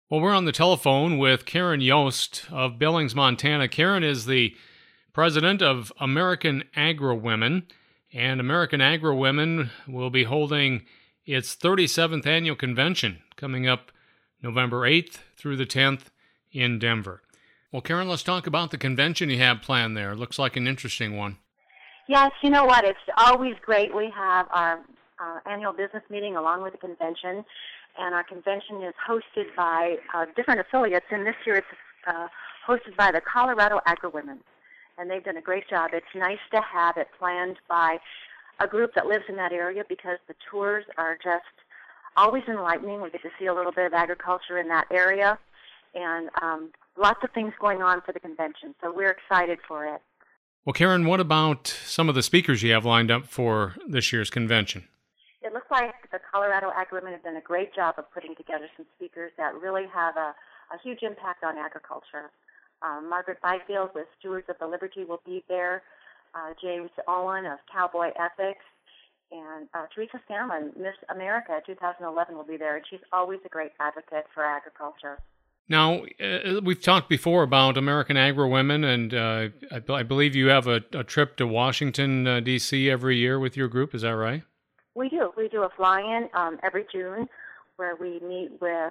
Well, we're on the telephone with Karen Yost of Billings, Montana. Karen is the president of American Agri-Women, and American Agri-Women will be holding its 37th annual convention coming up November 8th through the 10th in Denver. Well, Karen, let's talk about the convention you have planned there. It looks like an interesting one. Yes, you know what? It's always great. We have our annual business meeting along with the convention, and our convention is hosted by different affiliates, and this year it's hosted by the Colorado Agri-Women, and they've done a great job. It's nice to have it planned by a group that lives in that area because the tours are just always enlightening. We get to see a little bit of agriculture in that area, and lots of things going on for the convention, so we're excited for it. Well, Karen, what about some of the speakers you have lined up for this year's convention? It looks like the Colorado Agri-Women have done a great job of putting together some speakers that really have a huge impact on agriculture. Margaret Byfield with Stewards of the Liberty will be there. James Owen of Cowboy Ethics. And Teresa Scanlon, Miss America 2011, will be there. And she's always a great advocate for agriculture. Now, we've talked before about American Agri-Women, and I believe you have a trip to Washington, D.C. every year with your group. Is that right? We do. We do a fly-in every June where we meet with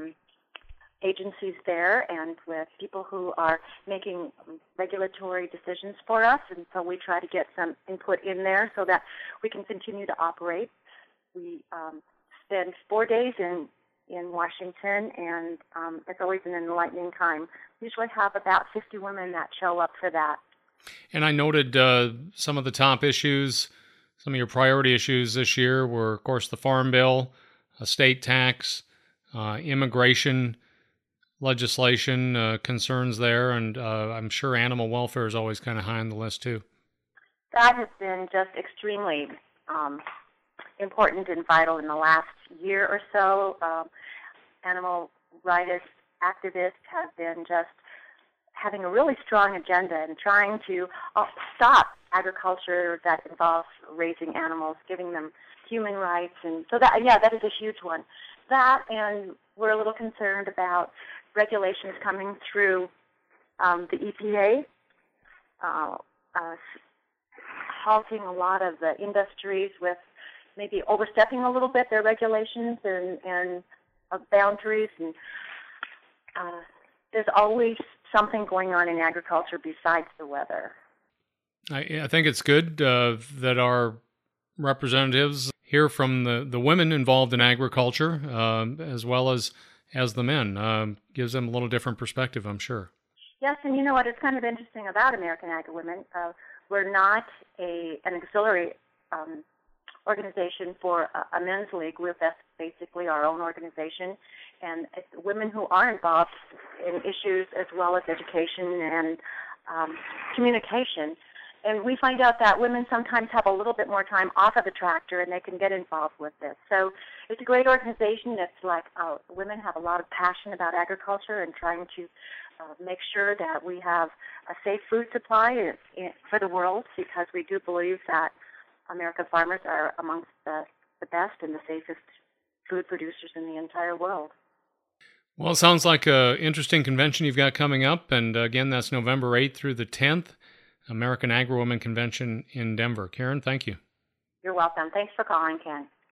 agencies there and with people who are making regulatory decisions for us. And so we try to get some input in there so that we can continue to operate. We spend 4 days in Washington, and it's always an enlightening time. We usually have about 50 women that show up for that. And I noted some of the top issues. Some of your priority issues this year were, of course, the Farm Bill, estate tax, immigration legislation, concerns there, and I'm sure animal welfare is always kind of high on the list, too. That has been just extremely important and vital in the last year or so. Animal rights activists have been just having a really strong agenda and trying to stop agriculture that involves raising animals, giving them human rights. And so that is a huge one. That, and we're a little concerned about regulations coming through the EPA, halting a lot of the industries with maybe overstepping a little bit their regulations and boundaries. And there's always something going on in agriculture besides the weather. I think it's good that our representatives hear from the women involved in agriculture as well as the men. Gives them a little different perspective, I'm sure. Yes, and you know what? It's kind of interesting about American Agri-Women. We're not an auxiliary organization for a men's league. We're basically our own organization, and it's women who are involved in issues as well as education and communication. And we find out that women sometimes have a little bit more time off of the tractor and they can get involved with this. So it's a great organization. It's like women have a lot of passion about agriculture and trying to make sure that we have a safe food supply for the world, because we do believe that American farmers are amongst the best and the safest food producers in the entire world. Well, it sounds like an interesting convention you've got coming up. And again, that's November 8th through the 10th. American Agri-Women Convention in Denver. Karen, thank you. You're welcome. Thanks for calling, Ken.